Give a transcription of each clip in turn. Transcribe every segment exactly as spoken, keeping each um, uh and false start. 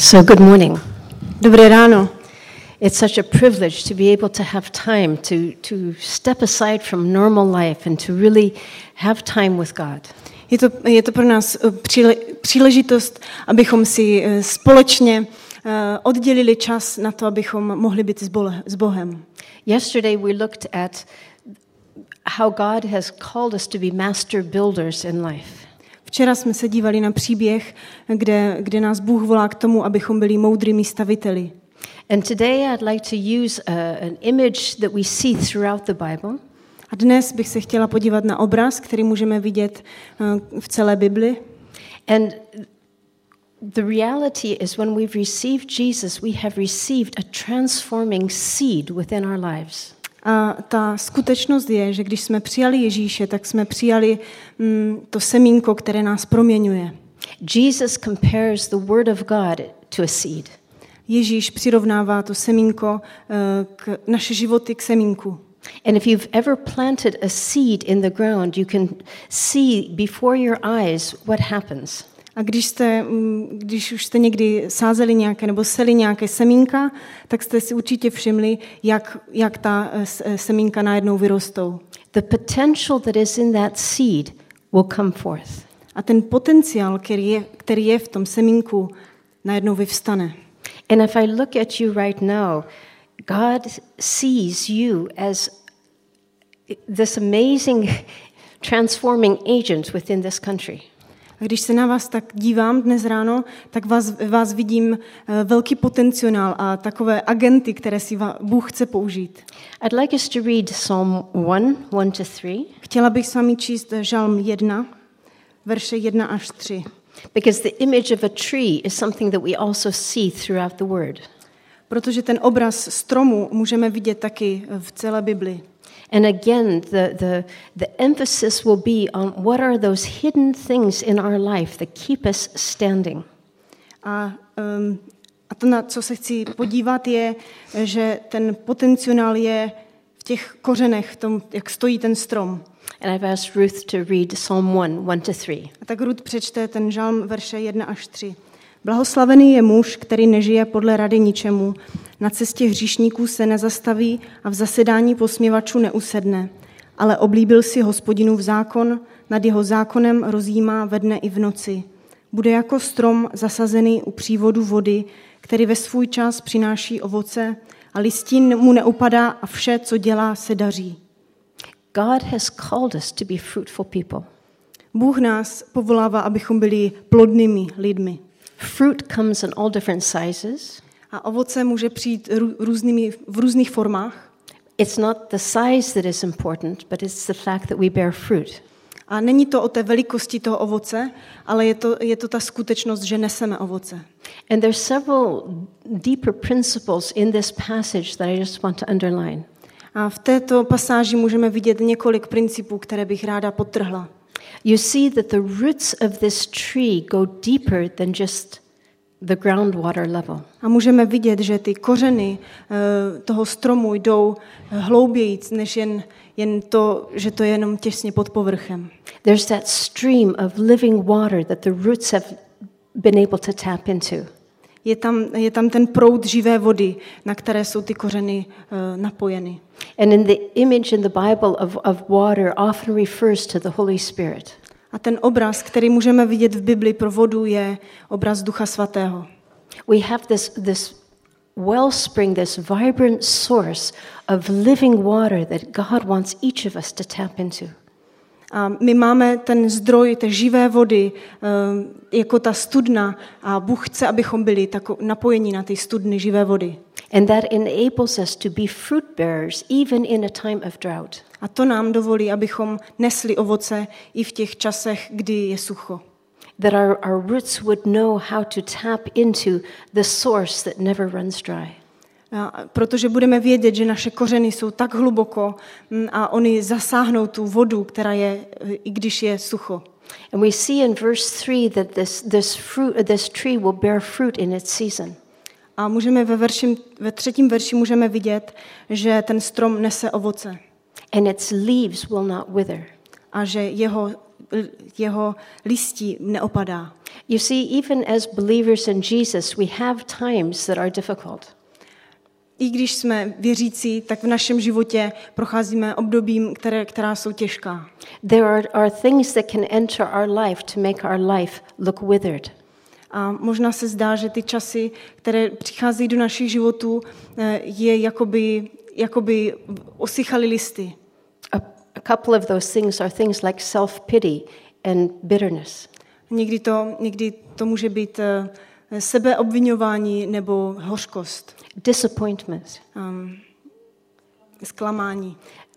So good morning. Dobré ráno. It's such a privilege to be able to have time to, to step aside from normal life and to really have time with God. Je to, je to pro nás příle, příležitost, abychom si společně oddělili čas na to, abychom mohli být s Bohem. Yesterday we looked at how God has called us to be master builders in life. Včera jsme se dívali na příběh, kde, kde nás Bůh volá k tomu, abychom byli moudrými staviteli. And today I'd like to use a, an image that we see throughout the Bible. A dnes bych se chtěla podívat na obraz, který můžeme vidět v celé Bibli. And the reality is when we've received Jesus, we have received a transforming seed within our lives. A ta skutečnost je, že když jsme přijali Ježíše, tak jsme přijali mm, to semínko, které nás proměňuje. Jesus compares the word of God to a seed. Ježíš přirovnává to semínko uh, k naše životy k semínku. And if you've ever planted a seed in the ground, you can see before your eyes what happens. A když jste, když už jste někdy sázeli nějaké nebo seli nějaké semínka, tak jste si určitě všimli, jak, jak ta semínka najednou vyrostou. The potential that is in that seed will come forth. A ten potenciál, který je, který je v tom semínku, najednou vyvstane. And if I look at you right now, God sees you as this amazing transforming agent within this country. A když se na vás tak dívám dnes ráno, tak vás, vás vidím velký potenciál a takové agenty, které si Bůh chce použít. I'd like us to read Psalm one, one to three. Chtěla bych s vámi číst Žalm jedna, verše jedna až tři. Because the image of a tree is something that we also see throughout the word. Protože ten obraz stromu můžeme vidět taky v celé Bibli. And again, the, the, the emphasis will be on what are those hidden things in our life that keep us standing. A, um, a to, na co se chci podívat, je, že ten potenciál je v těch kořenech, v tom, jak stojí ten strom. And I've asked Ruth to read Psalm one, one to three. A tak Ruth přečte ten žalm verše jedna až tři. Blahoslavený je muž, který nežije podle rady ničemu, na cestě hříšníků se nezastaví a v zasedání posměvačů neusedne, ale oblíbil si Hospodinův zákon, nad jeho zákonem rozjímá ve dne i v noci. Bude jako strom zasazený u přívodu vody, který ve svůj čas přináší ovoce a listin mu neupadá a vše, co dělá, se daří. God has called us to be fruitful people. Bůh nás povolává, abychom byli plodnými lidmi. Fruit comes in all different sizes. A ovoce může přijít různými, v různých formách. It's not the size that is important, but it's the fact that we bear fruit. A není to o té velikosti toho ovoce, ale je to, je to ta skutečnost, že neseme ovoce. And there's several deeper principles in this passage that I just want to underline. A v této pasáži můžeme vidět několik principů, které bych ráda podtrhla. You see that the roots of this tree go deeper than just the groundwater level. A můžeme vidět, že ty kořeny uh, toho stromu jdou hloubějíc, než jen, jen to, že to je jenom těsně pod povrchem. There's that stream of living water that the roots have been able to tap into. Je tam, je tam ten proud živé vody, na které jsou ty kořeny uh, napojeny. And in the image in the Bible of, of water often refers to the Holy Spirit. A ten obraz, který můžeme vidět v Bibli pro vodu, je obraz Ducha Svatého. We have this, this wellspring, this vibrant source of living water that God wants each of us to tap into. A my máme ten zdroj té živé vody jako ta studna a Bůh chce, abychom byli napojeni na ty studny živé vody. And that enables us to be fruit bearers even in a time of drought. A to nám dovolí, abychom nesli ovoce i v těch časech, kdy je sucho. That our, our roots would know how to tap into the source that never runs dry. A protože budeme vědět, že naše kořeny jsou tak hluboko a oni zasáhnou tu vodu, která je, i když je sucho. And we see in verse three that this, this, fruit, this tree will bear fruit in its season. A můžeme ve, verši, ve třetím verši můžeme vidět, že ten strom nese ovoce. And its leaves will not wither. A že jeho jeho listí neopadá. You see, even as believers in Jesus, we have times that are difficult. I když jsme věřící, tak v našem životě procházíme obdobím, které, která jsou těžká. There are, are things that can enter our life to make our life look withered. A možná se zdá, že ty časy, které přicházejí do našich životů, je jakoby, jakoby osychaly listy. A, a couple of those things are things like self-pity and bitterness. Někdy to, někdy to může být sebeobviňování nebo hořkost. Disappointment. Um, zklamání.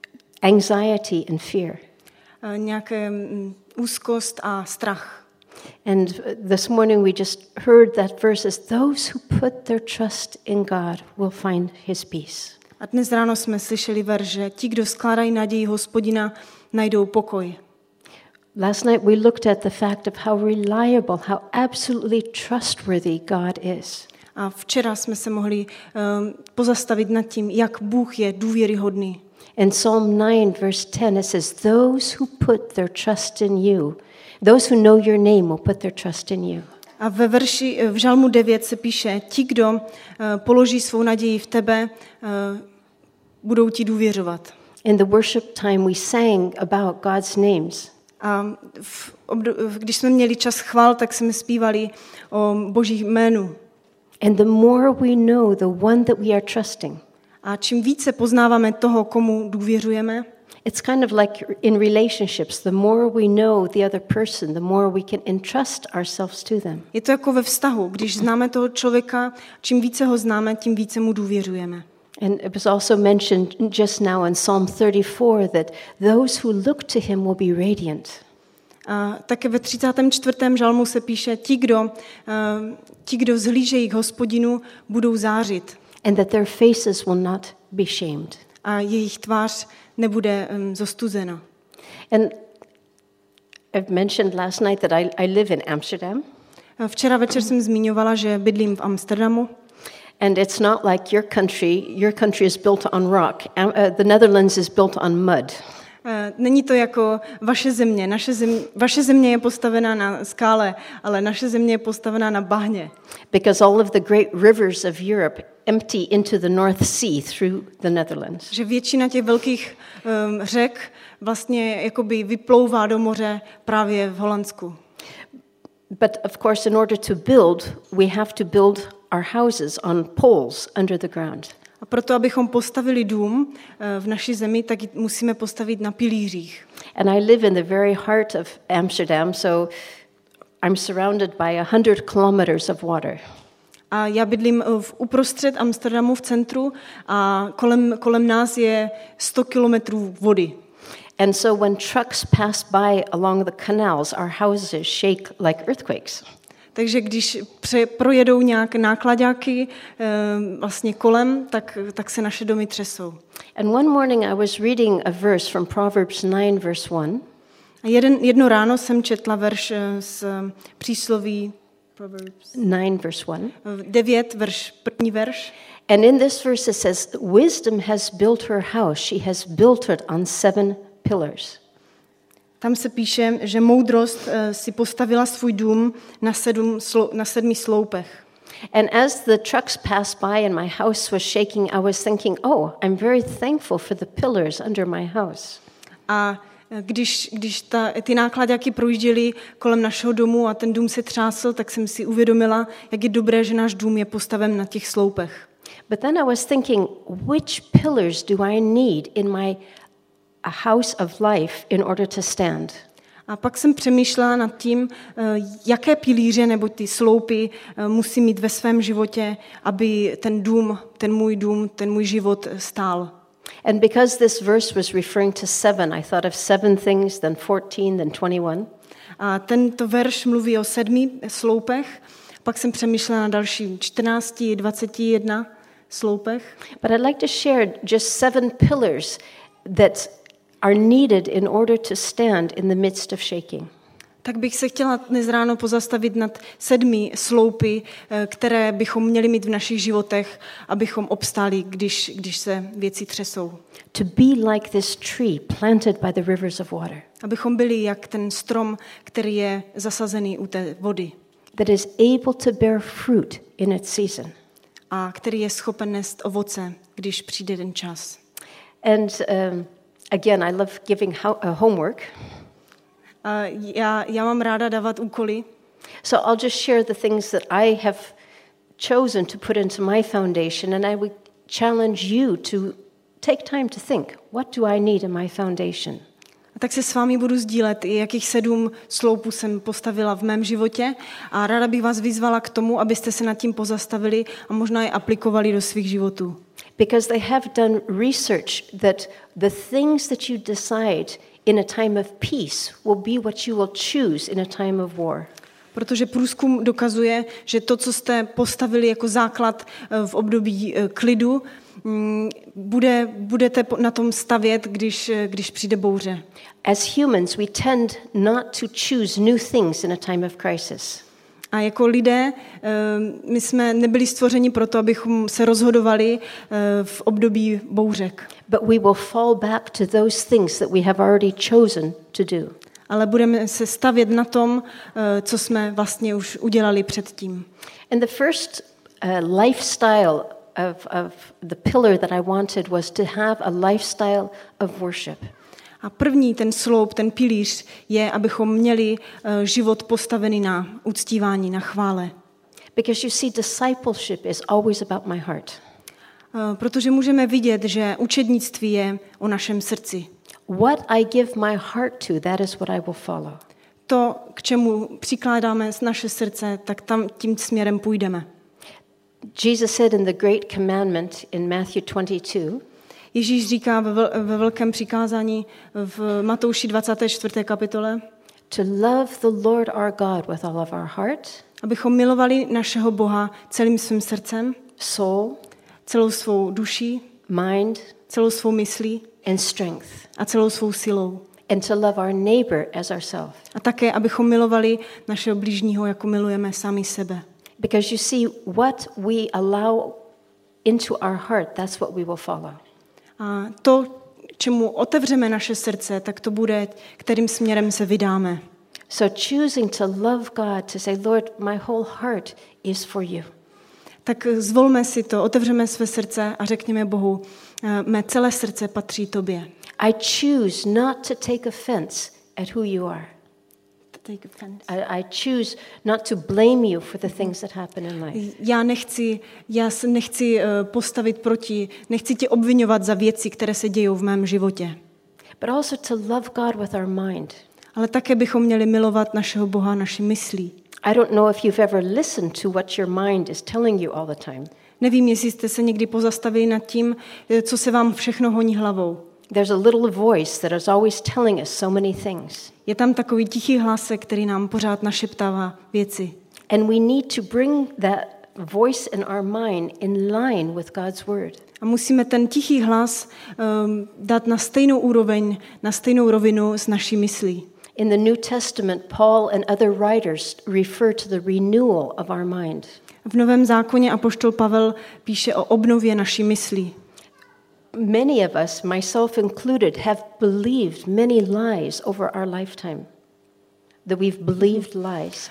Anxiety and fear. Uh, nějaké um, úzkost a strach. And this morning we just heard that verse as those who put their trust in God will find his peace. A dnes ráno jsme slyšeli verš, že ti, kdo skládají naději Hospodina, najdou pokoj. Last night we looked at the fact of how reliable, how absolutely trustworthy God is. A včera jsme se mohli um, pozastavit nad tím, jak Bůh je důvěryhodný. In Psalm nine verse ten it says those who put their trust in you, those who know your name will put their trust in you. A ve verši v Žalmu devět se píše: ti, kdo uh, položí svou naději v tebe, uh, budou ti důvěřovat. In the worship time we sang about God's names. A v obdo- když jsme měli čas chvál, tak jsme zpívali o Božích jménu. And the more we know the one that we are trusting. A čím více poznáváme toho, komu důvěřujeme, it's kind of like in relationships. The more we know the other person, the more we can entrust ourselves to them. Je to jako ve vztahu. Když známe toho člověka, čím více ho známe, tím více mu důvěřujeme. And it was also mentioned just now in Psalm thirty-four that those who look to him will be radiant. A také ve třicátém čtvrtém žalmu se píše: ti, kdo, uh, ti, kdo zhlížejí k Hospodinu, budou zářit. And that their faces will not be shamed. A jejich tvář nebude um, zostuzena. And I've mentioned last night that I, I live in Amsterdam. Včera večer jsem zmiňovala, že bydlím v Amsterdamu. And it's not like your country. Your country is built on rock. Uh, the Netherlands is built on mud. Není to jako vaše země. Naše země. Vaše země je postavená na skále, ale naše země je postavená na bahně. Because all of the great rivers of Europe empty into the North Sea through the Netherlands. Že většina těch velkých um, řek vlastně jakoby vyplouvá do moře právě v Holandsku. But of course, in order to build, we have to build our houses on poles under the ground. A proto, abychom postavili dům v naší zemi, tak musíme postavit na pilířích. And I live in the very heart of Amsterdam, so I'm surrounded by a hundred kilometers of water. A já bydlím v uprostřed Amsterdamu v centru a kolem, kolem nás je sto kilometrů vody. And so when trucks pass by along the canals, our houses shake like earthquakes. Takže když pře- projedou nějaké nákladáky e, vlastně kolem, tak, tak se naše domy třesou. And one morning I was reading a verse from Proverbs nine verse one. A jeden, jedno ráno jsem četla verš z přísloví Proverbs nine verse one. devět, verš, první verš. And in this verse it says, wisdom has built her house. She has built it on seven pillars. Tam se píše, že moudrost si postavila svůj dům na, sedm, na sedmi sloupech. And as the trucks passed by and my house was shaking, I was thinking, oh, I'm very thankful for the pillars under my house. A když, když ta, ty nákladáky projížděly kolem našeho domu a ten dům se třásl, tak jsem si uvědomila, jak je dobré, že náš dům je postaven na těch sloupech. But then I was thinking, which pillars do I need in my a house of life in order to stand? A pak jsem přemýšlela nad tím, jaké pilíře nebo ty sloupy musím mít ve svém životě, aby ten dům, ten můj dům, ten můj život stál. And because this verse was referring to seven, I thought of seven things, then fourteen, then twenty-one. A tento verš mluví o sedmi sloupech, pak jsem přemýšlela na další čtrnácti, dvaceti jedna sloupech. But I'd like to share just seven pillars that are needed in order to stand in the midst of shaking. Tak bych se chtěla dnes ráno pozastavit nad sedmi sloupy, které bychom měli mít v našich životech, abychom obstáli, když, když se věci třesou. To be like this tree planted by the rivers of water. Abychom byli jak ten strom, který je zasazený u té vody. that is able to bear fruit in its season. A který je schopen nést ovoce, když přijde ten čas. And um, again, I love giving ho- uh, homework. A já, já mám ráda dávat úkoly. So I'll just share the things that I have chosen to put into my foundation, and I would challenge you to take time to think, what do I need in my foundation? A tak se s vámi budu sdílet, jakých sedm sloupů jsem postavila v mém životě a ráda bych vás vyzvala k tomu, abyste se nad tím pozastavili a možná je aplikovali do svých životů. Because they have done research that the things that you decide in a time of peace will be what you will choose in a time of war. Protože průzkum dokazuje, že to, co jste postavili jako základ v období klidu, bude, budete na tom stavět, když, když přijde bouře. As humans, we tend not to choose new things in a time of crisis. A jako lidé, my jsme nebyli stvořeni proto, abychom se rozhodovali v období bouřek. But we will fall back to those things that we have already chosen to do. Ale budeme se stavět na tom, co jsme vlastně už udělali předtím. And the first uh, lifestyle of, of the pillar that I wanted was to have a lifestyle of worship. A první ten sloup, ten pilíř je, abychom měli život postavený na uctívání, na chvále. Because you see, discipleship is always about my heart. Protože můžeme vidět, že učednictví je o našem srdci. What I give my heart to, that is what I will follow. To, k čemu přikládáme naše srdce, tak tam tím směrem půjdeme. Jesus said in the great commandment in Matthew twenty-two, Ježíš říká ve, vel, ve velkém přikázání v Matouši dvacáté čtvrté kapitole, to love the Lord our God with all of our heart, abychom milovali našeho Boha celým svým srdcem, soul, celou svou duší, mind, celou svou myslí and strength, a celou svou silou. and to love our neighbor as ourselves. A také, abychom milovali našeho blížního, jako milujeme sami sebe. Because you see, what we allow into our heart, that's what we will follow. A to, čemu otevřeme naše srdce, tak to bude, kterým směrem se vydáme. So choosing to love God, to say, Lord, my whole heart is for you. Tak zvolme si to, otevřeme své srdce a řekněme Bohu, mé celé srdce patří tobě. I choose not to take offense at who you are. Take offense. I, I choose not to blame you for the things that happen in life. Já nechci, já se nechci postavit proti, nechci tě obvinovat za věci, které se dějou v mém životě. But also to love God with our mind. Ale také bychom měli milovat našeho Boha naší myslí. I don't know if you've ever listened to what your mind is telling you all the time. Nevím, jestli jste se někdy pozastavili nad tím, co se vám všechno honí hlavou. There's a little voice that is always telling us so many things. Je tam takový tichý hlasek, který nám pořád našeptává věci. And we need to bring that voice in our mind in line with God's word. A musíme ten tichý hlas um, dát na stejnou úroveň, na stejnou rovinu s naší myslí. In the New Testament, Paul and other writers refer to the renewal of our mind. V Novém zákoně apoštol Pavel píše o obnově naší myslí. Many of us, myself included, have believed many lies over our lifetime. That we've believed lies.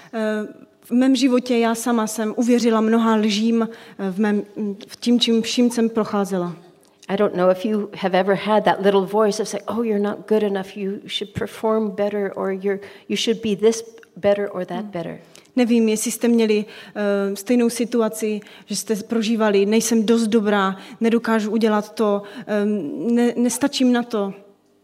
V mém životě já sama jsem uvěřila mnoha lžím v, mém, v tím, čím vším jsem procházela. I don't know if you have ever had that little voice of saying, oh, you're not good enough, you should perform better, or you're, you should be this better or that better. Nevím, jestli jste měli uh, stejnou situaci, že jste prožívali, nejsem dost dobrá, nedokážu udělat to, um, ne, nestačím na to.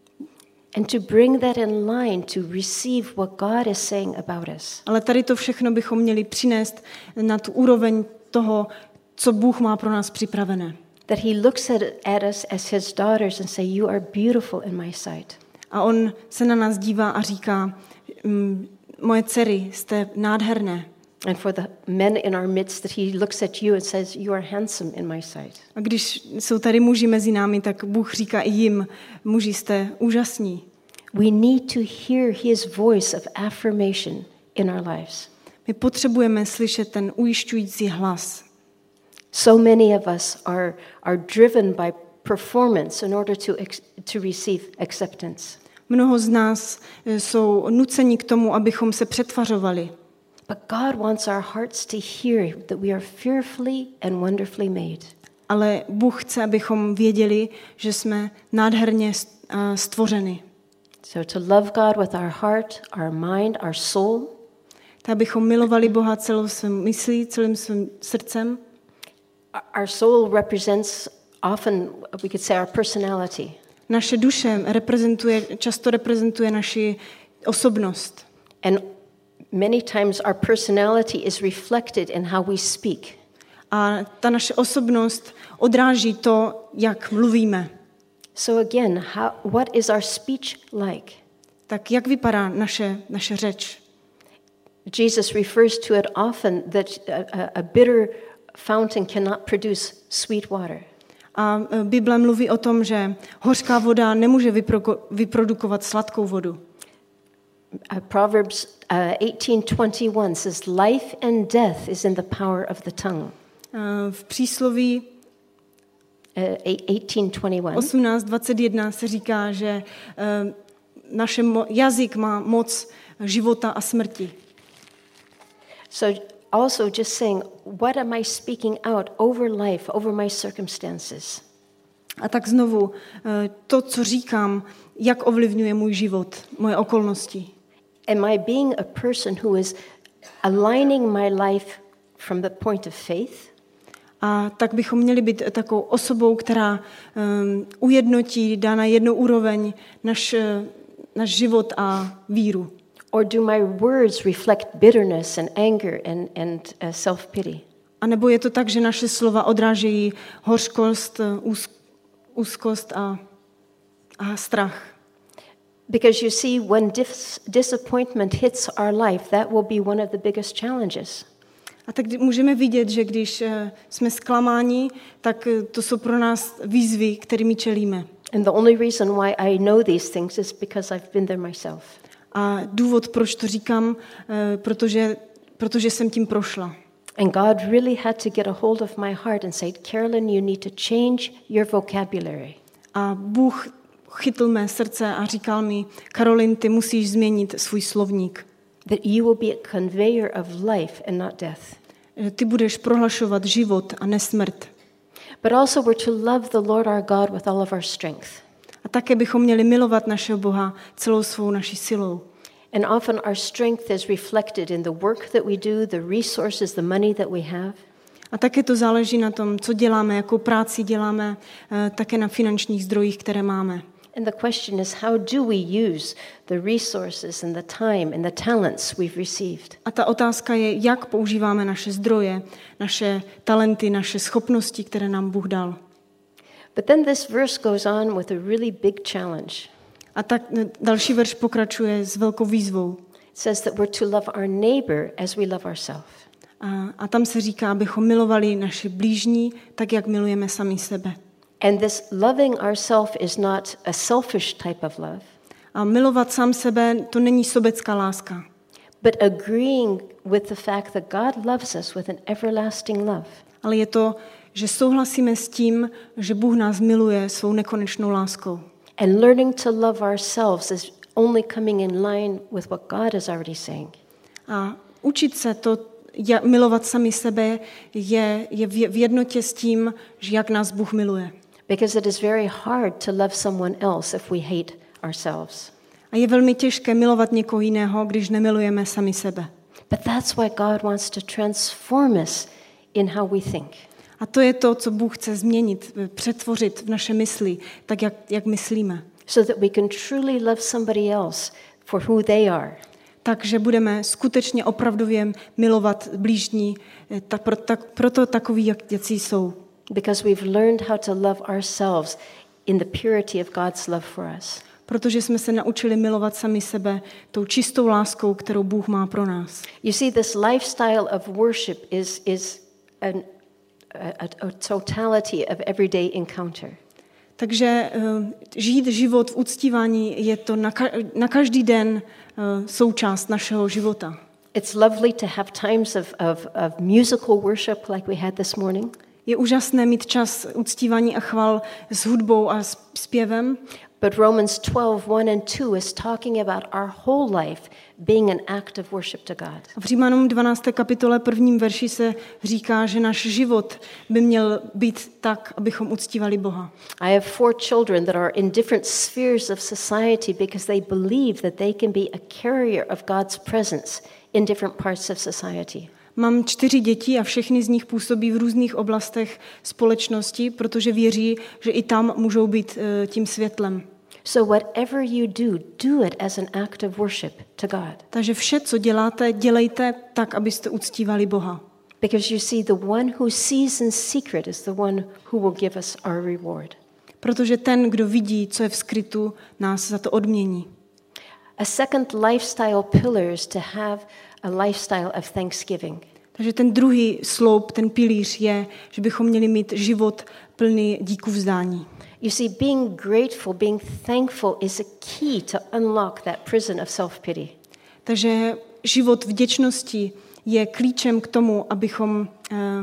And to bring that in line to receive what God is saying about us. Ale tady to všechno bychom měli přinést na tu úroveň toho, co Bůh má pro nás připravené. That he looks at, at us as his daughters and say, you are beautiful in my sight. A on se na nás dívá a říká, moje dcery, jste nádherné. And for the men in our midst, that he looks at you and says, you are handsome in my sight. A když jsou tady muži mezi námi, tak Bůh říká i jim, muži, jste úžasní. We need to hear his voice of affirmation in our lives. My potřebujeme slyšet ten ujišťující hlas. So many of us are, are driven by performance in order to, ex, to receive acceptance. Mnoho z nás jsou nuceni k tomu, abychom se přetvařovali. But God wants our hearts to hear that we are fearfully and wonderfully made. Ale Bůh chce, abychom věděli, že jsme nádherně stvořeni. So to love God with our heart, our mind, our soul. Tak abychom milovali Boha celou svým myslí, celým svým srdcem. Our soul represents often, we could say, our personality. Naše duše reprezentuje, často reprezentuje naši osobnost. And many times our personality is reflected in how we speak. A ta naše osobnost odráží to, jak mluvíme. So again, how, what is our speech like? Tak jak vypadá naše, naše řeč? Jesus refers to it often that a, a bitter fountain cannot produce sweet water. A Bible mluví o tom, že hořká voda nemůže vypro- vyprodukovat sladkou vodu. Uh, Proverbs uh, eighteen twenty-one says, "Life and death is in the power of the tongue." Uh, v přísloví Uh, eighteen twenty-one. osmnáct dvacet jedna se říká, že uh, naše mo- jazyk má moc života a smrti. So also just saying, what am I speaking out over life, over my circumstances? A tak znovu, uh, to, co říkám, jak ovlivňuje můj život, moje okolnosti. Am I being a person who is aligning my life from the point of faith? A tak bychom měli být takovou osobou, která um, ujednotí, dá na jednu úroveň náš, náš život a víru. Or do my words reflect bitterness and anger and, and uh, self-pity? A nebo je to tak, že naše slova odrážejí hořkost, úz, úzkost a, a strach. Because you see, when dis- disappointment hits our life, that will be one of the biggest challenges. A tak můžeme vidět, že když jsme zklamáni, tak to jsou pro nás výzvy, kterými čelíme. And the only reason why I know these things is because I've been there myself. A důvod, proč to říkám, protože, protože jsem tím prošla. And God really had to get a hold of my heart and say, Carolyn, you need to change your vocabulary. A Bůh chytl mé srdce a říkal mi, Karolin, ty musíš změnit svůj slovník. That you will be a conveyor of life and not death. Ty budeš prohlašovat život a ne smrt. But also we're to love the Lord our God with all of our strength. A také bychom měli milovat našeho Boha celou svou naší silou. And often our strength is reflected in the work that we do, the resources, the money that we have. A také to záleží na tom, co děláme, jakou práci děláme, také na finančních zdrojích, které máme. And the question is, how do we use the resources and the time and the talents we've received? A ta otázka je, jak používáme naše zdroje, naše talenty, naše schopnosti, které nám Bůh dal. But then this verse goes on with a really big challenge. A tak další verš pokračuje s velkou výzvou. It says that we're to love our neighbor as we love ourselves. A, a tam se říká, abychom milovali naše blížní, tak jak milujeme sami sebe. And this loving ourselves is not a selfish type of love. A milovat sám sebe, to není sobecká láska. But agreeing with the fact that God loves us with an everlasting love. Ale je to, že souhlasíme s tím, že Bůh nás miluje svou nekonečnou láskou. And learning to love ourselves is only coming in line with what God is already saying. A učit se to milovat sami sebe je, je v jednotě s tím, že jak nás Bůh miluje. Because it is very hard to love someone else if we hate ourselves. A je velmi těžké milovat někoho jiného, když nemilujeme sami sebe. But that's why God wants to transform us in how we think. A to je to, co Bůh chce změnit, přetvořit v naše mysli, tak jak, jak myslíme. So that we can truly love somebody else for who they are. Takže budeme skutečně opravdově milovat blížní, ta, pro, tak, proto takový, jak jací jsou. Because we've learned how to love ourselves in the purity of God's love for us. Protože jsme se naučili milovat sami sebe tou čistou láskou, kterou Bůh má pro nás. You see, this lifestyle of worship is, is an, a, a totality of everyday encounter. Takže uh, žít život v uctívání je to na, ka- na každý den uh, součást našeho života. It's lovely to have times of, of, of musical worship like we had this morning. Je úžasné mít čas uctívání a chval s hudbou a s zpěvem. But Romans twelve, one and two is talking about our whole life being an act of worship to God. V Římanům dvanácté kapitole prvním verši se říká, že náš život by měl být tak, abychom uctívali Boha. I have four children that are in different spheres of society because they believe that they can be a carrier of God's presence in different parts of society. Mám čtyři děti a všechny z nich působí v různých oblastech společnosti, protože věří, že i tam můžou být uh, tím světlem. So whatever you do, do it as an act of worship to God. Takže vše, co děláte, dělejte tak, abyste uctívali Boha. Because you see, the one who sees in secret is the one who will give us our reward. Protože ten, kdo vidí, co je v skrytu, nás za to odmění. A second lifestyle pillar is to have a lifestyle of thanksgiving. Takže ten druhý sloup, ten pilíř je, že bychom měli mít život plný díku vzdání. You see, being grateful, being thankful is a key to unlock that prison of self-pity. Takže život vděčnosti je klíčem k tomu, abychom, uh,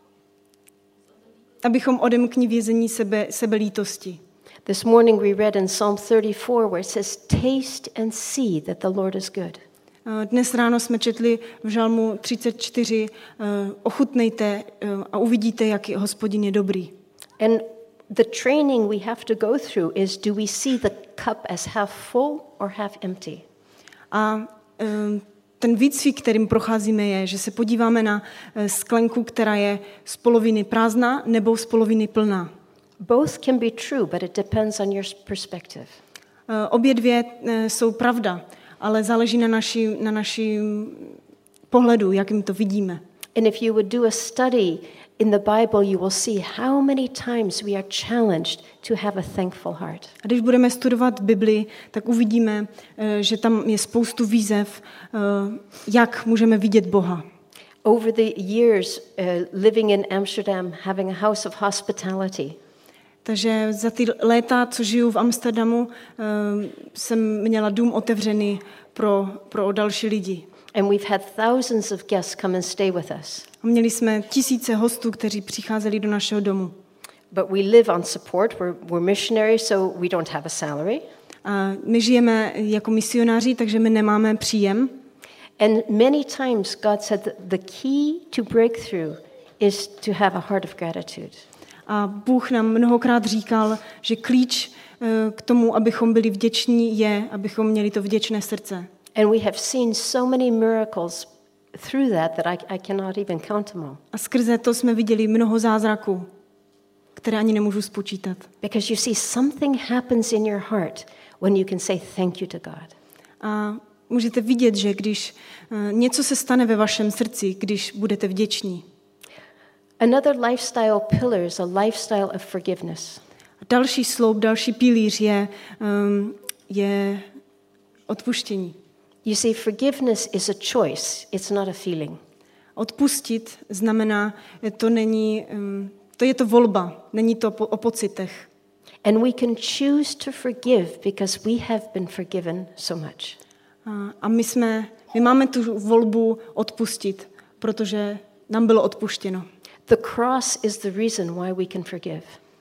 abychom odemkli vězení sebe, sebelítosti. This morning we read in Psalm thirty-four where it says, taste and see that the Lord is good. Dnes ráno jsme četli v Žalmu třicet čtyři, uh, ochutnejte uh, a uvidíte, jak je Hospodin je dobrý. And the training we have to go through is, do we see the cup as half full or half empty? A uh, ten výcvik, kterým procházíme, je, že se podíváme na uh, sklenku, která je z poloviny prázdná nebo z poloviny plná. Both can be true, but it depends on your perspective. Uh, obě dvě uh, jsou pravda, ale záleží na naši, na naším pohledu, jakým to vidíme. And if you would do a study in the Bible, you will see how many times we are challenged to have a thankful heart. A když budeme studovat Bibli, tak uvidíme, že tam je spoustu výzev, jak můžeme vidět Boha. Over the years uh, living in Amsterdam, having a house of hospitality. Takže za ty léta, co žiju v Amsterdamu, jsem měla dům otevřený pro, pro další lidi. And we've had thousands of guests come and stay with us. A měli jsme tisíce hostů, kteří přicházeli do našeho domu. But we live on support. We're, we're missionaries, so we don't have a salary. A my žijeme jako misionáři, takže my nemáme příjem. And many times God said that the key to breakthrough is to have a heart of gratitude. A Bůh nám mnohokrát říkal, že klíč k tomu, abychom byli vděční, je, abychom měli to vděčné srdce. And we have seen so many miracles through that that I, I cannot even count them all. A skrze to jsme viděli mnoho zázraků, které ani nemůžu spočítat. Because you see, something happens in your heart when you can say thank you to God. A můžete vidět, že když něco se stane ve vašem srdci, když budete vděční. Another lifestyle pillar is a lifestyle of forgiveness. Další sloup, další pilíř je, um, je odpuštění. You see, forgiveness is a choice, it's not a feeling. Odpustit znamená, to není, um, to je to volba, není to po, o pocitech. And we can choose to forgive because we have been forgiven so much. A, a my jsme, my máme tu volbu odpustit, protože nám bylo odpuštěno. The cross is the reason why we can forgive.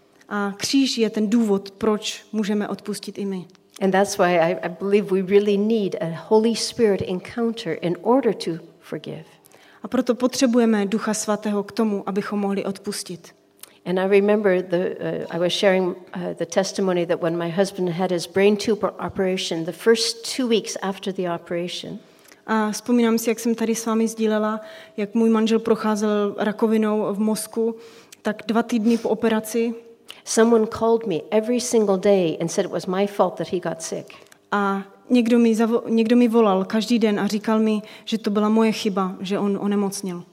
A kříž je ten důvod, proč můžeme odpustit i my. And that's why I, I believe we really need a Holy Spirit encounter in order to forgive. A proto potřebujeme Ducha Svatého k tomu, abychom mohli odpustit. And I remember the uh, I was sharing uh, the testimony that when my husband had his brain tumor operation, the first two weeks after the operation. A vzpomínám si, jak jsem tady s vámi sdílela, jak můj manžel procházel rakovinou v mozku, tak dva týdny po operaci. Someone called me every single day and said it was my fault that he got sick. A někdo mi, zavo- někdo mi volal každý den a říkal mi, že to byla moje chyba, že on onemocněl.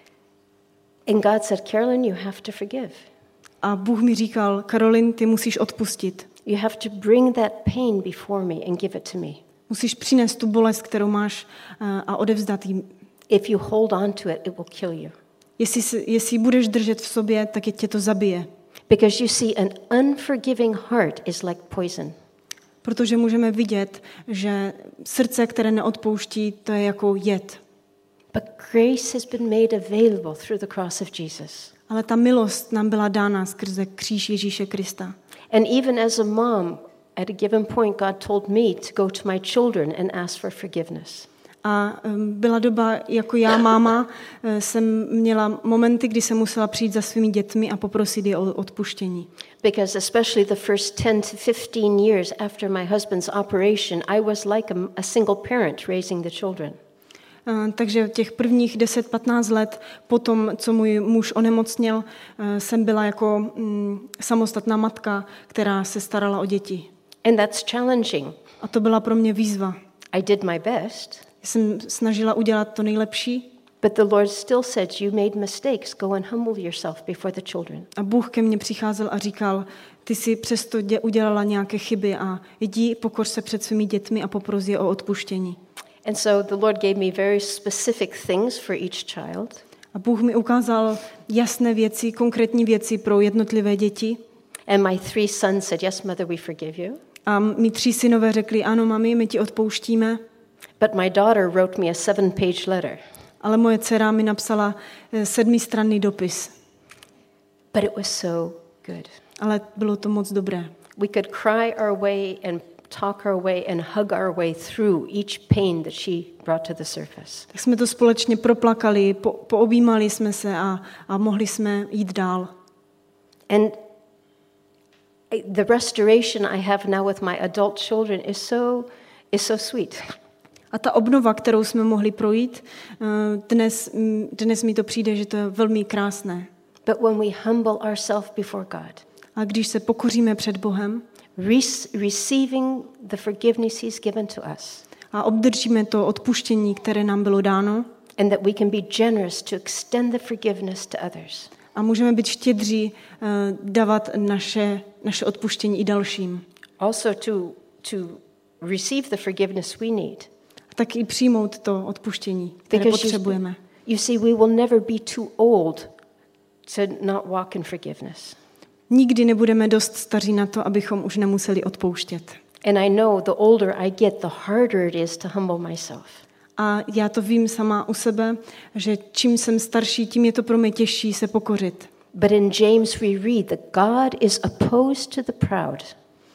And God said, Carolyn, you have to forgive. A Bůh mi říkal, Karolin, ty musíš odpustit. You have to bring that pain before me and give it to me. Musíš přinést tu bolest, kterou máš, a odevzdat jí. If you hold on to it, it will kill you. Jestli, jestli budeš držet v sobě, tak je tě to zabije. Because you see, an unforgiving heart is like poison. Protože můžeme vidět, že srdce, které neodpouští, to je jako jed. But grace has been made available through the cross of Jesus. Ale ta milost nám byla dána skrze kříž Ježíše Krista. And even as a mom, at a given point, God told me to go to my children and ask for forgiveness. A byla doba, jako já, máma, jsem měla momenty, kdy jsem musela přijít za svými dětmi a poprosit je o odpuštění. Because especially the first ten to fifteen years after my husband's operation, I was like a, a single parent raising the children. Takže těch prvních deset patnáct let po tom, co můj muž onemocněl, jsem byla jako mm, samostatná matka, která se starala o děti. And that's challenging. A to byla pro mě výzva. I did my best. Jsem snažila udělat to nejlepší. But the Lord still said, you made mistakes, go and humble yourself before the children. A Bůh ke mně přicházel a říkal, ty si přesto udělala nějaké chyby a jdi, pokoř se před svými dětmi a popros je o odpuštění. And so the Lord gave me very specific things for each child. A Bůh mi ukázal jasné věci, konkrétní věci pro jednotlivé děti. And my three sons said, yes, mother, we forgive you. A mí tři synové řekli, ano, mami, my ti odpouštíme. But my daughter wrote me a seven-page letter. Ale moje dcera mi napsala sedmistranný dopis. But it was so good. Ale bylo to moc dobré. We could cry our way and talk our way and hug our way through each pain that she brought to the surface. Tak jsme to společně proplakali, po, poobjímali jsme se a, a mohli jsme jít dál. And the restoration I have now with my adult children is so is so sweet. A ta obnova, kterou jsme mohli projít, dnes, dnes mi to přijde, že to je velmi krásné. But when we humble ourselves before God, a když se pokoříme před Bohem, receiving the forgiveness he's given to us, a obdržíme to odpuštění, které nám bylo dáno, and that we can be generous to extend the forgiveness to others. A můžeme být štědří, dávat naše, naše odpuštění i dalším. Also to to receive the forgiveness we need. A tak i přijmout to odpuštění, které Because potřebujeme. You, you see, we will never be too old to not walk in forgiveness. Nikdy nebudeme dost staří na to, abychom už nemuseli odpouštět. And I know the older I get, the harder it is to humble myself. A já to vím sama u sebe, že čím jsem starší, tím je to pro mě těžší se pokořit. But in James we read that God is opposed to the proud.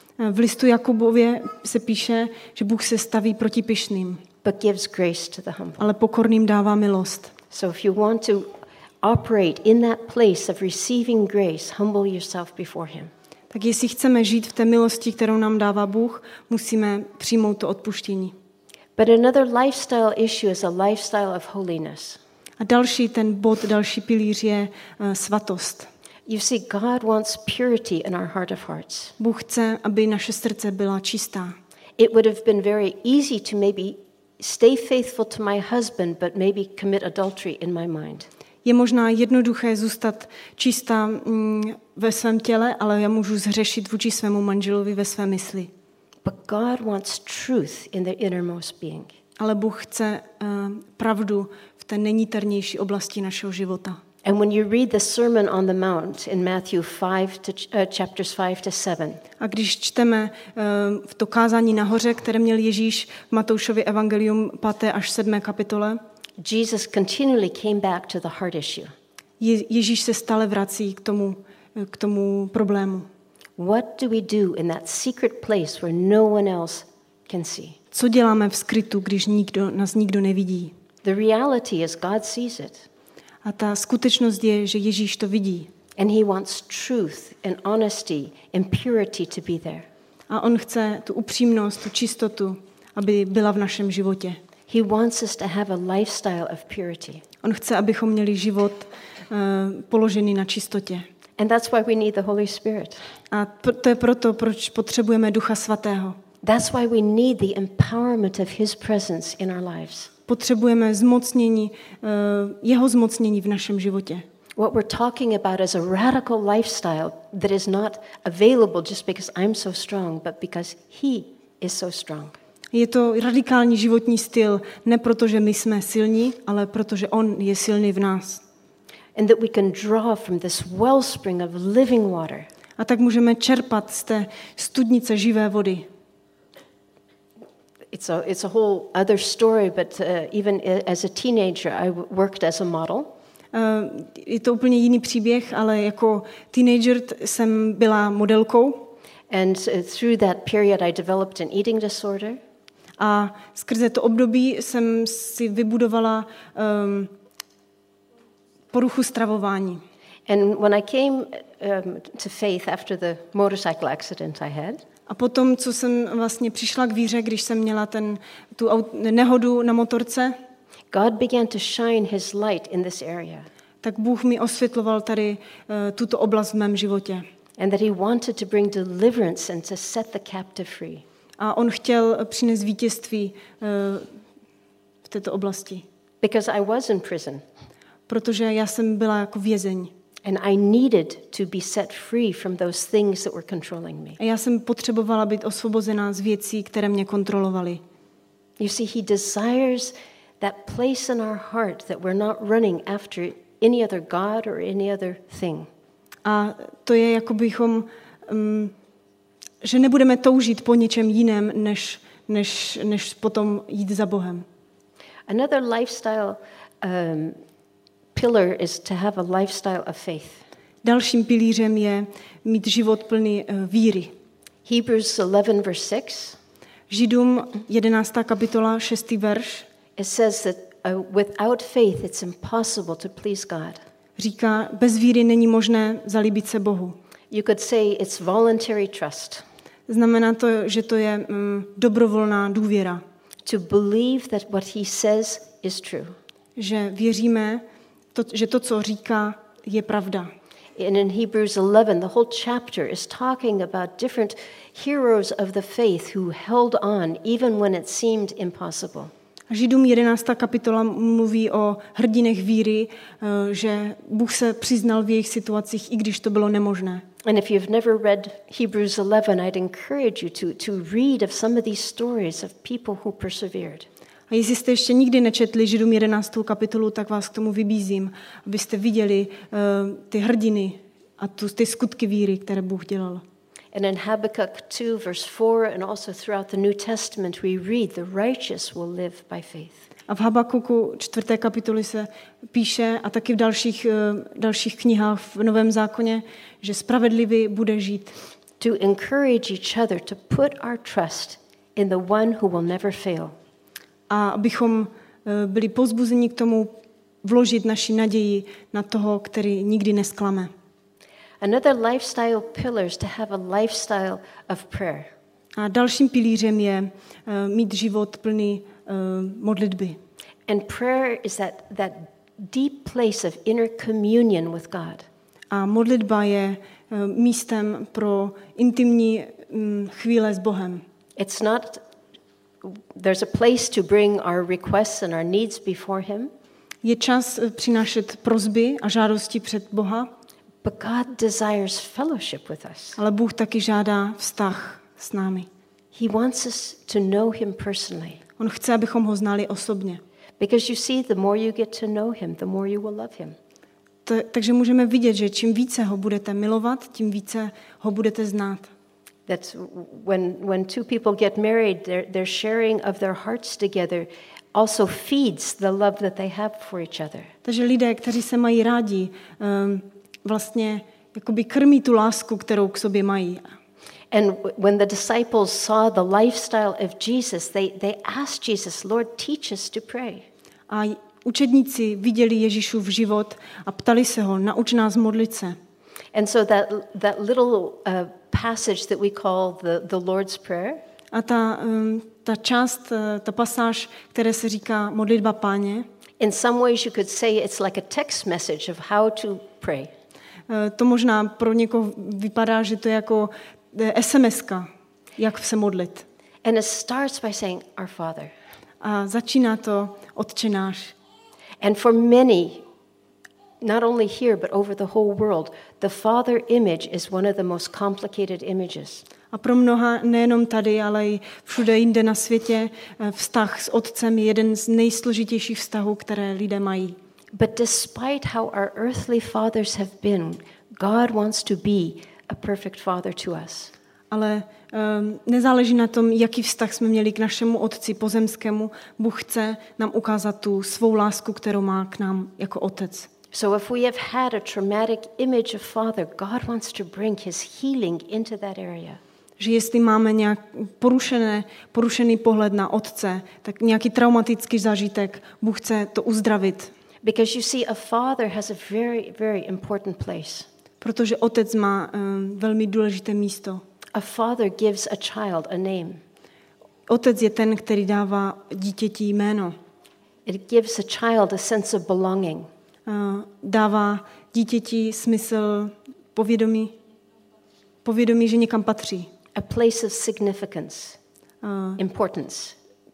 V listu Jakubově se píše, že Bůh se staví proti pyšným, but gives grace to the humble. Ale pokorným dává milost. So if you want to operate in that place of receiving grace, humble yourself before him. Tak jestli chceme žít v té milosti, kterou nám dává Bůh, musíme přijmout to odpuštění. But another lifestyle issue is a lifestyle of holiness. A další ten bod, další pilíř je uh, svatost. You see, God wants purity in our heart of hearts. Bůh chce, aby naše srdce byla čistá. It would have been very easy to maybe stay faithful to my husband, but maybe commit adultery in my mind. Je možná jednoduché zůstat čistá mm, ve svém těle, ale já můžu zhřešit vůči svému manželovi ve své mysli. But God wants truth in the innermost being. Ale Bůh chce uh, pravdu v té nejniternější oblasti našeho života. And when you read the Sermon on the Mount in Matthew five to uh, chapters five to seven. A když čteme uh, v to kázání nahoře, které měl Ježíš v Matoušově evangelium páté až sedmé kapitole, Jesus continually came back to the heart issue. Je, Ježíš se stále vrací k tomu, k tomu problému. What do we do in that secret place where no one else can see? Co děláme v skrytu, když nikdo, nás nikdo nevidí? The reality is God sees it. A ta skutečnost je, že Ježíš to vidí. And he wants truth and honesty and purity to be there. A on chce tu upřímnost, tu čistotu, aby byla v našem životě. He wants us to have a lifestyle of purity. On chce, abychom měli život uh, položený na čistotě. And that's why we need the Holy Spirit. A to je proto, proč potřebujeme Ducha Svatého. That's why we need the empowerment of his presence in our lives. Potřebujeme zmocnění, uh, jeho zmocnění v našem životě. What we're talking about is a radical lifestyle that is not available just because I'm so strong, but because he is so strong. Je to radikální životní styl, ne proto, že my jsme silní, ale protože on je silný v nás. And that we can draw from this wellspring of living water. A tak můžeme čerpat z té studnice živé vody. It's a, it's a whole other story, but uh, even as a teenager, I worked as a model. Uh, je to úplně jiný příběh, ale jako teenager jsem byla modelkou. And uh, through that period, I developed an eating disorder. A skrze to období jsem si vybudovala um, poruchu stravování. And when I came um, to faith after the motorcycle accident I had, A potom, co jsem vlastně přišla k víře, když jsem měla ten, tu aut- nehodu na motorce, God began to shine his light in this area. tak Bůh mi osvětloval tady uh, tuto oblast v mém životě. And that he wanted to bring deliverance and to set the captive free. A on chtěl přinést vítězství uh, v této oblasti. Because I was in prison. Protože já jsem byla jako vězeň. And I needed to be set free from those things that were controlling me. A já jsem potřebovala být osvobozená z věcí, které mě kontrolovaly. You see, he desires that place in our heart that we're not running after any other God or any other thing. A to je, jako bychom, um, že nebudeme toužit po něčem jiném, než, než, než potom jít za Bohem. Another lifestyle um, pillar is to have a lifestyle of faith. Dalším pilířem je mít život plný uh, víry. Hebrews eleven verse six. Židům jedenáctá kapitola, šestý verš, It says that uh, without faith it's impossible to please God. říká, bez víry není možné zalíbit se Bohu. You could say it's voluntary trust. Znamená to, že to je um, dobrovolná důvěra. To believe that what he says is true. Že věříme, to, že to, co říká, je pravda. And in Hebrews eleven, the whole chapter is talking about different heroes of the faith who held on even when it seemed impossible. Židům jedenáctá kapitola mluví o hrdinech víry, že Bůh se přiznal v jejich situacích, i když to bylo nemožné. And if you've never read Hebrews eleven, I'd encourage you to, to read of some of these stories of people who persevered. A jestli jste ještě nikdy nečetli Židům jedenáctou kapitolu, tak vás k tomu vybízím, abyste viděli uh, ty hrdiny a tu, ty skutky víry, které Bůh dělal. And in Habakkuk two, verse four, and also throughout the New Testament, we read, the righteous will live by faith. A v Habakuku čtvrté kapitoly se píše, a taky v dalších, uh, dalších knihách v Novém zákoně, že spravedlivý bude žít. To encourage each other to put our trust in the one who will never fail. A abychom uh, byli povzbuzeni k tomu vložit naši naději na toho, který nikdy nesklame. Another lifestyle pillar is to have a lifestyle of prayer. A dalším pilířem je uh, mít život plný uh, modlitby. And prayer is that, that deep place of inner communion with God. A modlitba je uh, místem pro intimní um, chvíle s Bohem. It's not, there's a place to bring our requests and our needs before him. Je čas uh, přinášet prosby a žádosti před Boha, But God desires fellowship with us. ale Bůh taky žádá vztah s námi. He wants us to know him personally. On chce, abychom ho znali osobně. Because you see, the more you get to know him, the more you will love him. To, takže můžeme vidět, že čím více ho budete milovat, tím více ho budete znát. That's when, when two people get married, their, their sharing of their hearts together also feeds the love that they have for each other. Takže lidé, kteří se mají rádi, um, vlastně jakoby krmí tu lásku, kterou k sobě mají. And when the disciples saw the lifestyle of Jesus, they, they asked Jesus, Lord, teach us to pray. A učedníci viděli Ježíšův život a ptali se ho, nauč nás modlit se. And so that, that little uh, passage that we call the, the Lord's Prayer, A ta, um, ta část, ta pasáž, které se říká modlitba Páně, in some ways you could say it's like a text message of how to pray. to možná pro někoho vypadá, že to je jako es em eska, jak se modlit. And it starts by saying, Our Father. A začíná to Otče náš. And for many, not only here, but over the whole world, the Father image is one of the most complicated images. A pro mnoha, nejenom tady, ale i všude jinde na světě, vztah s Otcem je jeden z nejsložitějších vztahů, které lidé mají. But despite how our earthly fathers have been, God wants to be a perfect father to us. Ale um, nezáleží na tom, jaký vztah jsme měli k našemu Otci pozemskému. Bůh chce nám ukázat tu svou lásku, kterou má k nám jako Otec. So if we have had a traumatic image of Father, God wants to bring his healing into that area. že jestli máme nějak porušené, porušený pohled na otce, tak nějaký traumatický zážitek, Bůh chce to uzdravit. Because you see, a father has a very, very important place. Protože otec má um, velmi důležité místo. A father gives a child a name. Otec je ten, který dává dítěti jméno. It gives a child a sense of belonging. Uh, dává dítěti smysl povědomí, povědomí, že někam patří. A place of significance, Uh, importance.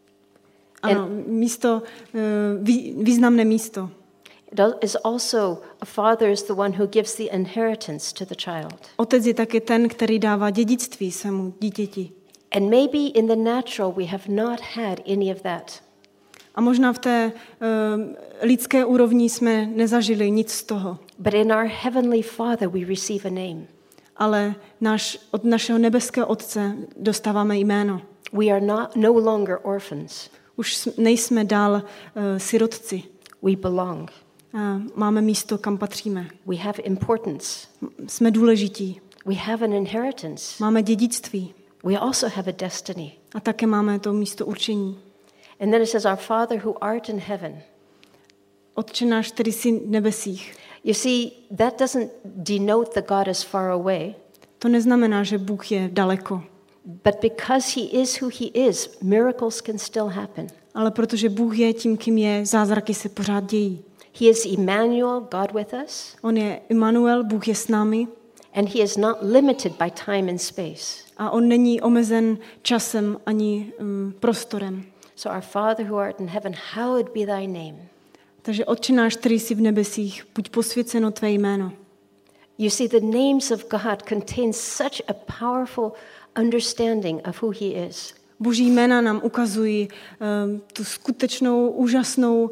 ano, místo, uh, vý, významné místo. It is also, a father is the one who gives the inheritance to the child. Otec je také ten, který dává dědictví svému dítěti. And maybe in the natural we have not had any of that. A možná v té uh, lidské úrovni jsme nezažili nic z toho. But in our heavenly Father we receive a name. Ale naš, od našeho nebeského Otce dostáváme jméno. We are not no longer orphans. Už nejsme dál uh, sirotci. We belong. Uh, máme místo, kam patříme. We have importance. Jsme důležití. We have an inheritance. Máme dědictví. We also have a destiny. A také máme to místo určení. And then it says, our Father who art in heaven. Otče náš, který jsi v nebesích. You see, that doesn't denote that God is far away. To neznamená, že Bůh je daleko. But because he is who he is, miracles can still happen. Ale protože Bůh je tím, kým je, zázraky se pořád dějí. He is Emmanuel, God with us. On je Immanuel, Bůh je s námi. And he is not limited by time and space. A on není omezen časem ani um, prostorem. So our Father who art in heaven, hallowed be thy name. Takže Otče náš, který jsi v nebesích, buď posvěceno tvé jméno. You see, the names of God contain such a powerful understanding of who he is. Boží jména nám ukazují um, tu skutečnou, úžasnou, uh,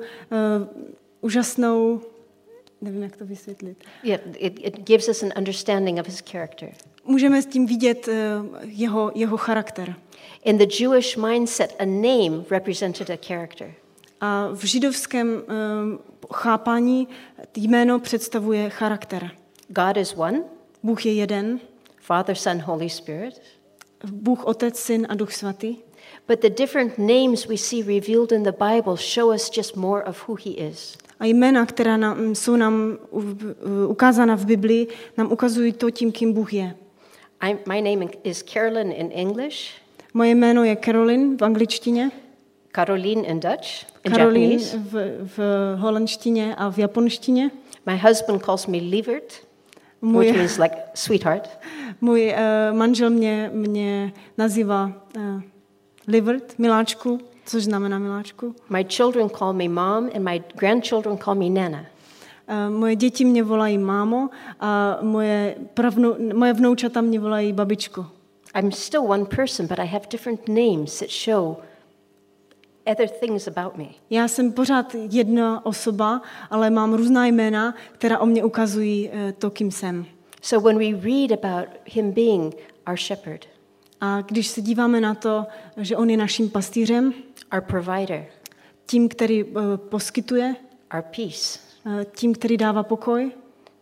úžasnou, nevím, jak to vysvětlit. Yeah, it, it gives us an understanding of his character. Můžeme s tím vidět uh, jeho, jeho charakter. In the Jewish mindset, a name represented a character. A v židovském um, chápání jméno představuje charakter. God is one. Bůh je jeden. Father, Son, Holy Spirit. Bůh, Otec, Syn a Duch Svatý. But the different names we see revealed in the Bible show us just more of who he is. A jména, která nám, jsou nám ukázána v Biblii, nám ukazují to tím, kým Bůh je. I, my name is Carolyn in English. Moje jméno je Caroline v angličtině. Caroline in Dutch. In Caroline Japanese. v, v holandštině a v japonštině. My husband calls me Lievert, Můj, which means like sweetheart. můj uh, manžel mě, mě nazývá uh, Livert, miláčku, což znamená miláčku. My children call me mom and my grandchildren call me Nana. Uh, moje děti mě volají mámo a moje, pravnu, moje vnoučata mě volají babičko. I'm still one person, but I have different names that show other things about me. Já jsem pořád jedna osoba, ale mám různá jména, která o mě ukazují uh, to, kým jsem. So when we read about him being our shepherd, A když se díváme na to, že on je naším pastýřem, our provider, tím, který uh, poskytuje, our peace, uh, tím, který dává pokoj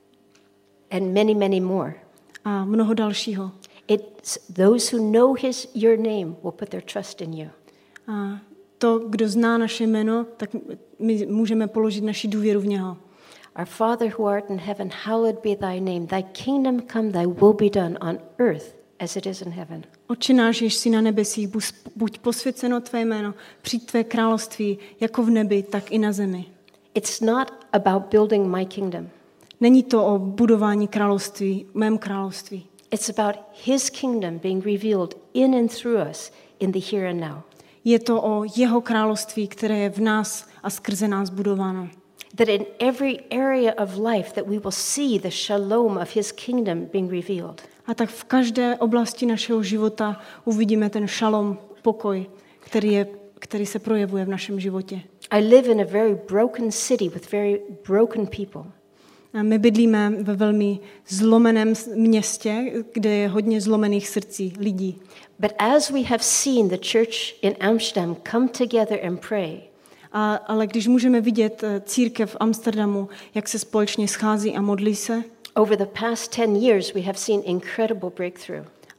and many, many more, a mnoho dalšího. it's those who know his your name will put their trust in you. A to, kdo zná naše jméno, tak my můžeme položit naši důvěru v něho. Our Father who art in heaven, hallowed be thy name. Thy kingdom come, thy will be done on earth as it is in heaven. Otče náš, jež jsi na nebesích, buď posvěceno tvé jméno, přijď tvé království, jako v nebi, tak i na zemi. It's not about building my kingdom. Není to o budování království, mém království. It's about his kingdom being revealed in and through us in the here and now. Je to o jeho království, které je v nás a skrze nás budováno. That in every area of life that we will see the shalom of his kingdom being revealed. A tak v každé oblasti našeho života uvidíme ten šalom, pokoj, který, je, který se projevuje v našem životě. I live in a very broken city with very broken people. A my bydlíme ve velmi zlomeném městě, kde je hodně zlomených srdcí lidí. But as we have seen the church in Amsterdam come together and pray, A, ale když můžeme vidět církev v Amsterdamu, jak se společně schází a modlí se, over the past ten years we have seen incredible breakthrough.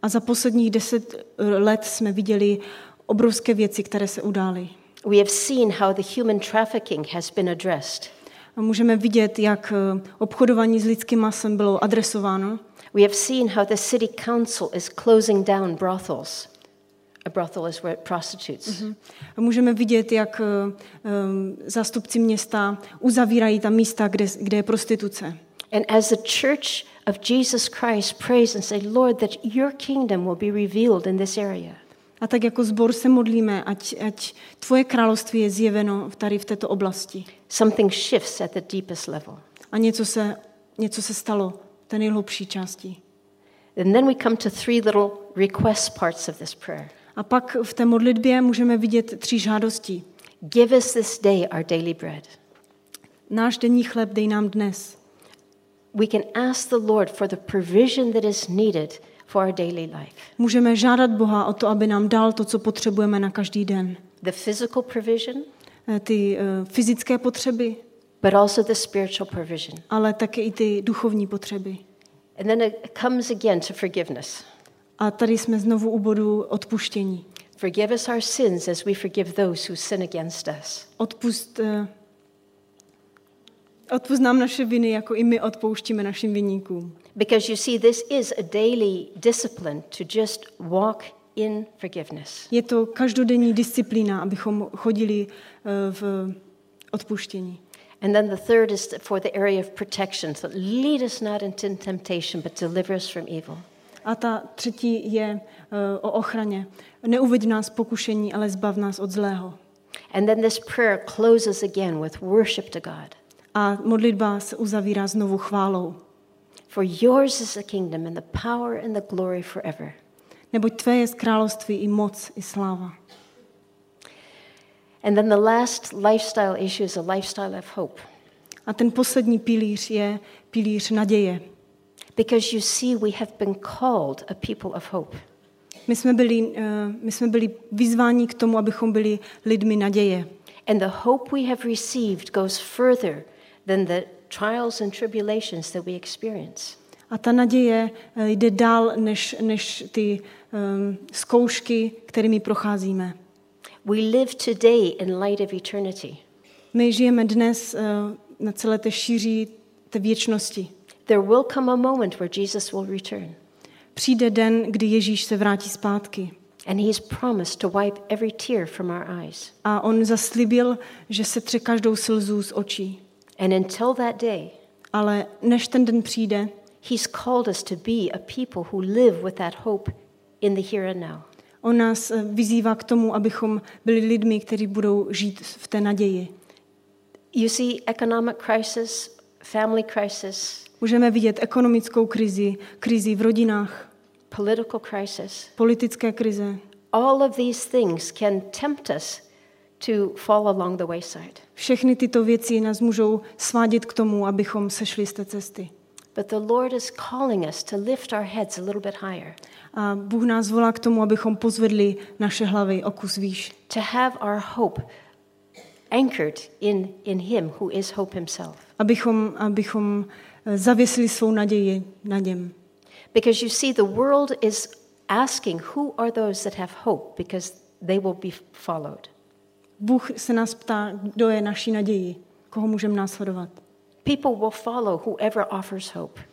A za posledních deset let jsme viděli obrovské věci, které se udály. We have seen how the human trafficking has been addressed. A můžeme vidět, jak obchodování s lidským masem bylo adresováno. We have seen how the city council is closing down brothels. A brothel is where prostitutes. Mm-hmm. A můžeme vidět, jak um, zástupci města uzavírají ta místa, kde, kde je prostituce. And as the church of Jesus Christ prays and say, Lord, that your kingdom will be revealed in this area. A tak jako sbor se modlíme, ať, ať tvoje království je zjeveno tady v této oblasti. Something shifts at the deepest level. A něco se, něco se stalo v té nejhlubší části. And then we come to three little request parts of this prayer. A pak v té modlitbě můžeme vidět tři žádosti. Give us this day our daily bread. Náš denní chléb dej nám dnes. We can ask the Lord for the provision that is needed for our daily life. Můžeme žádat Boha o to, aby nám dal to, co potřebujeme na každý den. The physical provision, ty uh, fyzické potřeby, but also the spiritual provision. Ale také i ty duchovní potřeby. And then it comes again to forgiveness. A tady jsme znovu u bodu odpuštění. Forgive us our sins as we forgive those who sin against us. Odpust, uh, odpust nám naše viny, jako i my odpouštíme našim viníkům. Because you see, this is a daily discipline to just walk in forgiveness. Je to každodenní disciplína, abychom chodili uh, v odpuštění. And then the third is for the area of protection. So lead us not into temptation, but deliver us from evil. A ta třetí je uh, o ochraně. Neuveď nás pokušení, ale zbav nás od zlého. And then this prayer closes again with worship to God. A modlitba se uzavírá znovu chválou. For yours is the kingdom and the power and the glory forever. Neboť tvé je království i moc i sláva. And then the last lifestyle issue is a lifestyle of hope. A ten poslední pilíř je pilíř naděje. Because you see, we have been called a people of hope. My jsme byli, uh, my jsme byli vyzváni k tomu, abychom byli lidmi naděje. And the hope we have received goes further than the trials and tribulations that we experience. A ta naděje uh, jde dál než, než ty um, zkoušky, kterými procházíme. We live today in light of eternity. My žijeme dnes uh, na celé té šíři té věčnosti. There will come a moment where Jesus will return. Přijde den, kdy Ježíš se vrátí zpátky. And he's promised to wipe every tear from our eyes. A on zaslibil, že se tře každou slzu z očí. And until that day, ale než ten den přijde, he's called us to be a people who live with that hope in the here and now. On nás vyzývá k tomu, abychom byli lidmi, kteří budou žít v té naději. You see economic crisis, family crisis, můžeme vidět ekonomickou krizi, krizi v rodinách, political crisis, politické krize. All of these things can tempt us to fall along the wayside. Všechny tyto věci nás můžou svádět k tomu, abychom sešli z té cesty. But the Lord is calling us to lift our heads a little bit higher. A Bůh nás volá k tomu, abychom pozvedli naše hlavy o kus výš. To have our hope anchored in, in him who is hope himself. Abychom, abychom zavěsili svou naději na něm. Because you see, the world is asking who are those that have hope, because they will be followed. Bůh se nás ptá, kdo je naší naději, koho můžeme následovat. People will follow whoever offers hope.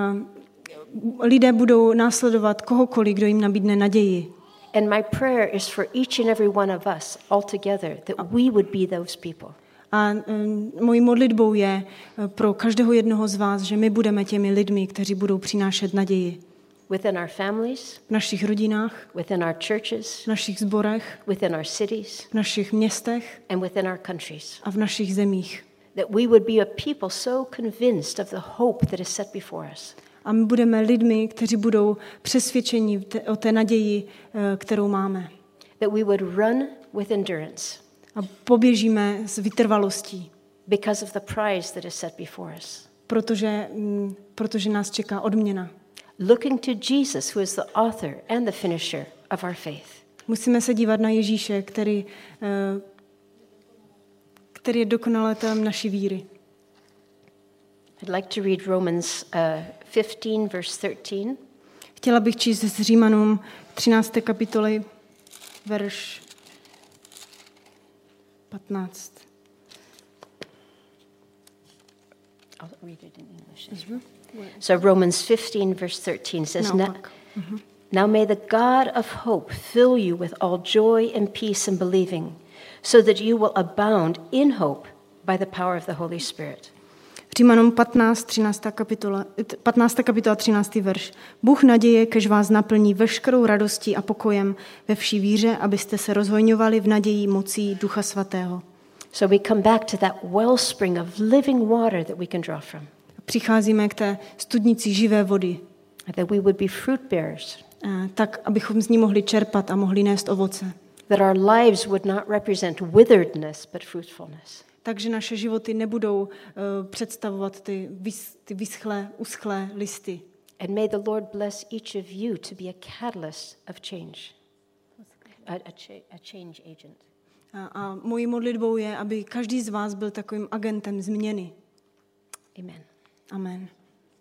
Uh, lidé budou následovat kohokoliv, kdo jim nabídne naději. And my prayer is for each and every one of us all together that we would be those people. A um, mojí modlitbou je uh, pro každého jednoho z vás, že my budeme těmi lidmi, kteří budou přinášet naději. Within our families, v našich rodinách, within our churches, v našich sborech, within our cities, v našich městech and within our countries. A v našich zemích. That we would be a people so convinced of the hope that is set before us. A my budeme lidmi, kteří budou přesvědčeni o té naději, kterou máme. That we would run with endurance. A poběžíme s vytrvalostí. Because of the prize that is set before us. Protože, protože nás čeká odměna. Looking to Jesus, who is the author and the finisher of our faith. Musíme se dívat na Ježíše, který, který je dokonalatelem naší víry. I'd like to read Romans uh, fifteen, verse thirteen. chtěla bych číst z Římanům třinácté kapitoly, verš patnáct. I'll read it in English. Mm-hmm. So Romans fifteen, verse thirteen says, now, mm-hmm. now may the God of hope fill you with all joy and peace in believing, so that you will abound in hope by the power of the Holy Spirit. Římanům patnáct, třináctá kapitola, patnáctá kapitola, třináctý verš. Bůh naděje, kež vás naplní veškerou radostí a pokojem ve vší víře, abyste se rozhojňovali v naději mocí Ducha Svatého. So we come back to that wellspring of living water that we can draw from. Přicházíme k té studnici živé vody. That we would be fruit bearers. Tak, abychom z ní mohli čerpat a mohli nést ovoce. That our lives would not represent witheredness, but fruitfulness. Takže naše životy nebudou uh, představovat ty, vys, ty vyschlé, uschlé listy. And may the Lord bless each of you to be a catalyst of change. A, a, cha- a change agent. A, a mojí modlitbou je, aby každý z vás byl takovým agentem změny. Amen. Amen.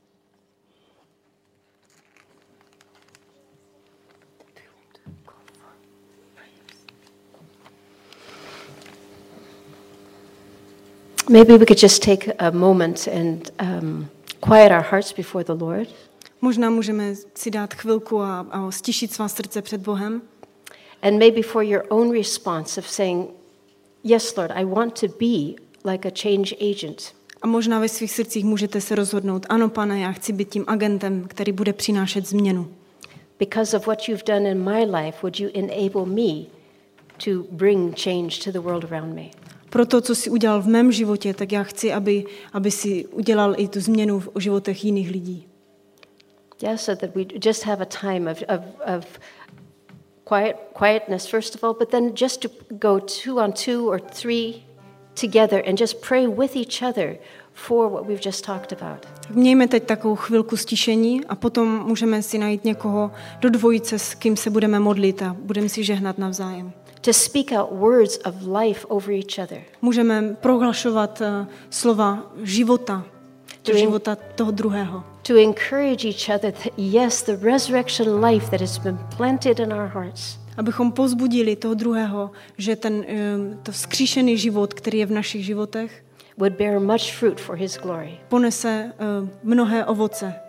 Maybe we could just take a moment and um, quiet our hearts before the Lord. Možná můžeme si dát chvilku a, a stišit svá srdce před Bohem. And maybe for your own response of saying, yes, Lord, I want to be like a change agent. A možná ve svých srdcích můžete se rozhodnout, ano, Pane, já chci být tím agentem, který bude přinášet změnu. Because of what you've done in my life, would you enable me to bring change to the world around me? Pro to, co jsi udělal v mém životě, tak já chci, aby, aby si udělal i tu změnu v životech jiných lidí. Yeah, so that we just have a time of, of, of quiet, quietness, first of all, but then just to go two on two or three together and just pray with each other for what we've just talked about. Mějme teď takovou chvilku stišení a potom můžeme si najít někoho do dvojice, s kým se budeme modlit a budeme si žehnat navzájem. To speak out words of life over each other. Můžeme prohlašovat uh, slova života, do života toho druhého. To encourage each other that yes, the resurrection life that has been planted in our hearts. Abychom povzbudili toho druhého, že ten um, to vzkříšený život, který je v našich životech, would bear much fruit for his glory. Ponese uh, mnohé ovoce